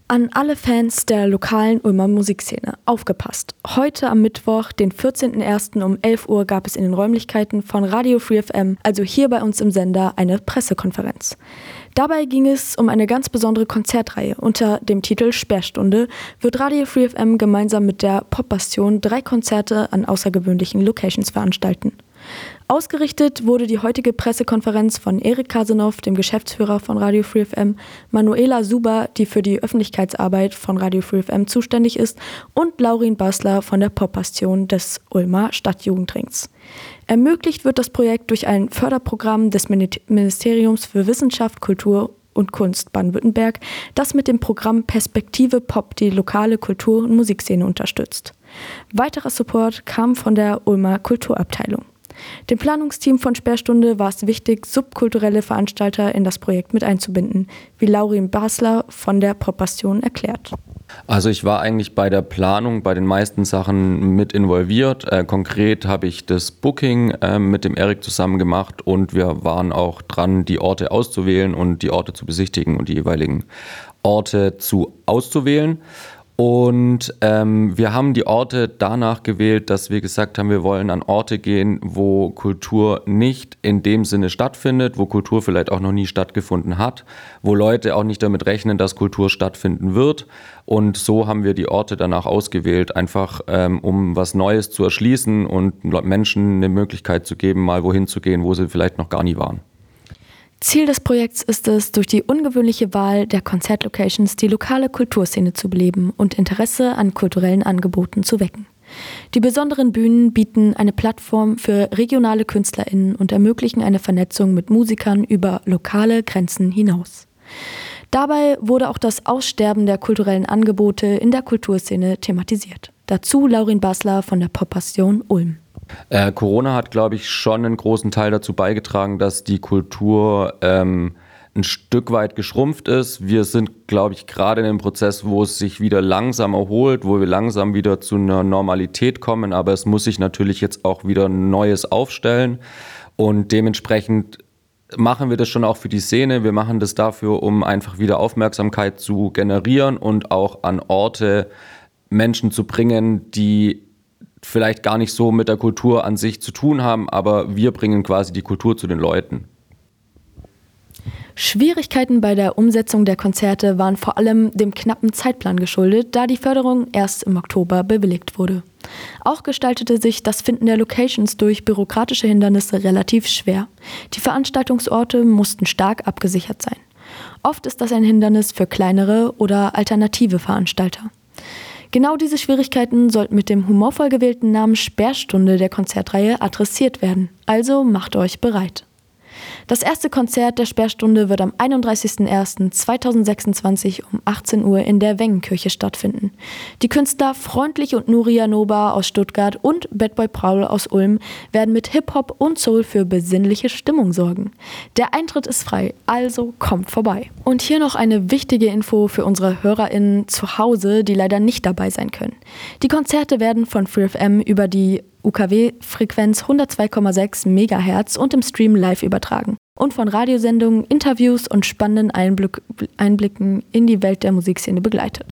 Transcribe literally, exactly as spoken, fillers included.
An alle Fans der lokalen Ulmer Musikszene, aufgepasst! Heute am Mittwoch, den vierzehnten ersten um elf Uhr, gab es in den Räumlichkeiten von Radio Free F M, also hier bei uns im Sender, eine Pressekonferenz. Dabei ging es um eine ganz besondere Konzertreihe. Unter dem Titel Sperrstunde wird Radio Free F M gemeinsam mit der Pop-Bastion drei Konzerte an außergewöhnlichen Locations veranstalten. Ausgerichtet wurde die heutige Pressekonferenz von Erik Kasenow, dem Geschäftsführer von Radio Free F M, Manuela Suber, die für die Öffentlichkeitsarbeit von Radio Free F M zuständig ist, und Laurin Basler von der Pop-Bastion des Ulmer Stadtjugendrings. Ermöglicht wird das Projekt durch ein Förderprogramm des Ministeriums für Wissenschaft, Kultur und Kunst Baden-Württemberg, das mit dem Programm Perspektive Pop die lokale Kultur- und Musikszene unterstützt. Weiterer Support kam von der Ulmer Kulturabteilung. Dem Planungsteam von Sperrstunde war es wichtig, subkulturelle Veranstalter in das Projekt mit einzubinden, wie Laurin Basler von der Pop-Bastion erklärt. Also ich war eigentlich bei der Planung, bei den meisten Sachen mit involviert. Äh, konkret habe ich das Booking äh, mit dem Erik zusammen gemacht und wir waren auch dran, die Orte auszuwählen und die Orte zu besichtigen und die jeweiligen Orte zu auszuwählen. Und ähm, wir haben die Orte danach gewählt, dass wir gesagt haben, wir wollen an Orte gehen, wo Kultur nicht in dem Sinne stattfindet, wo Kultur vielleicht auch noch nie stattgefunden hat, wo Leute auch nicht damit rechnen, dass Kultur stattfinden wird. Und so haben wir die Orte danach ausgewählt, einfach ähm, um was Neues zu erschließen und Menschen eine Möglichkeit zu geben, mal wohin zu gehen, wo sie vielleicht noch gar nie waren. Ziel des Projekts ist es, durch die ungewöhnliche Wahl der Konzertlocations die lokale Kulturszene zu beleben und Interesse an kulturellen Angeboten zu wecken. Die besonderen Bühnen bieten eine Plattform für regionale KünstlerInnen und ermöglichen eine Vernetzung mit Musikern über lokale Grenzen hinaus. Dabei wurde auch das Aussterben der kulturellen Angebote in der Kulturszene thematisiert. Dazu Laurin Basler von der Pop-Bastion Ulm. Äh, Corona hat, glaube ich, schon einen großen Teil dazu beigetragen, dass die Kultur ähm, ein Stück weit geschrumpft ist. Wir sind, glaube ich, gerade in einem Prozess, wo es sich wieder langsam erholt, wo wir langsam wieder zu einer Normalität kommen. Aber es muss sich natürlich jetzt auch wieder Neues aufstellen. Und dementsprechend machen wir das schon auch für die Szene. Wir machen das dafür, um einfach wieder Aufmerksamkeit zu generieren und auch an Orte Menschen zu bringen, die vielleicht gar nicht so mit der Kultur an sich zu tun haben, aber wir bringen quasi die Kultur zu den Leuten. Schwierigkeiten bei der Umsetzung der Konzerte waren vor allem dem knappen Zeitplan geschuldet, da die Förderung erst im Oktober bewilligt wurde. Auch gestaltete sich das Finden der Locations durch bürokratische Hindernisse relativ schwer. Die Veranstaltungsorte mussten stark abgesichert sein. Oft ist das ein Hindernis für kleinere oder alternative Veranstalter. Genau diese Schwierigkeiten sollten mit dem humorvoll gewählten Namen Sperrstunde der Konzertreihe adressiert werden. Also macht euch bereit. Das erste Konzert der Sperrstunde wird am einunddreißigsten ersten zweitausendsechsundzwanzig um achtzehn Uhr in der Wengenkirche stattfinden. Die Künstler Freundlich und Nuria Noba aus Stuttgart und Bad Boy Paul aus Ulm werden mit Hip-Hop und Soul für besinnliche Stimmung sorgen. Der Eintritt ist frei, also kommt vorbei. Und hier noch eine wichtige Info für unsere HörerInnen zu Hause, die leider nicht dabei sein können. Die Konzerte werden von Free F M über die U K W-Frequenz hundertzwei Komma sechs Megahertz und im Stream live übertragen und von Radiosendungen, Interviews und spannenden Einblick, Einblicken in die Welt der Musikszene begleitet.